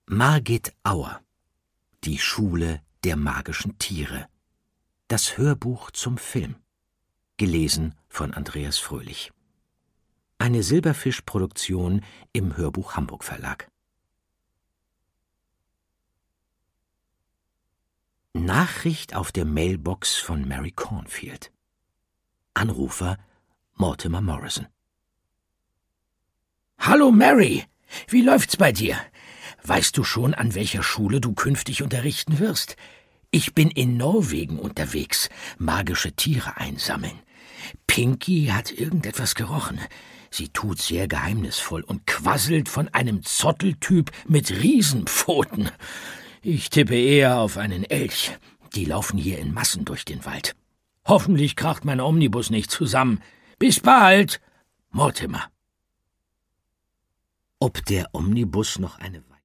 Margit Auer. Die Schule der magischen Tiere. Das Hörbuch zum Film. Gelesen von Andreas Fröhlich. Eine Silberfisch-Produktion im Hörbuch Hamburg Verlag. Nachricht auf der Mailbox von Mary Cornfield. Anrufer Mortimer Morrison. Hallo Mary, wie läuft's bei dir? Weißt du schon, an welcher Schule du künftig unterrichten wirst? Ich bin in Norwegen unterwegs, magische Tiere einsammeln. Pinky hat irgendetwas gerochen. Sie tut sehr geheimnisvoll und quasselt von einem Zotteltyp mit Riesenpfoten. Ich tippe eher auf einen Elch. Die laufen hier in Massen durch den Wald. Hoffentlich kracht mein Omnibus nicht zusammen. Bis bald, Mortimer. Ob der Omnibus noch eine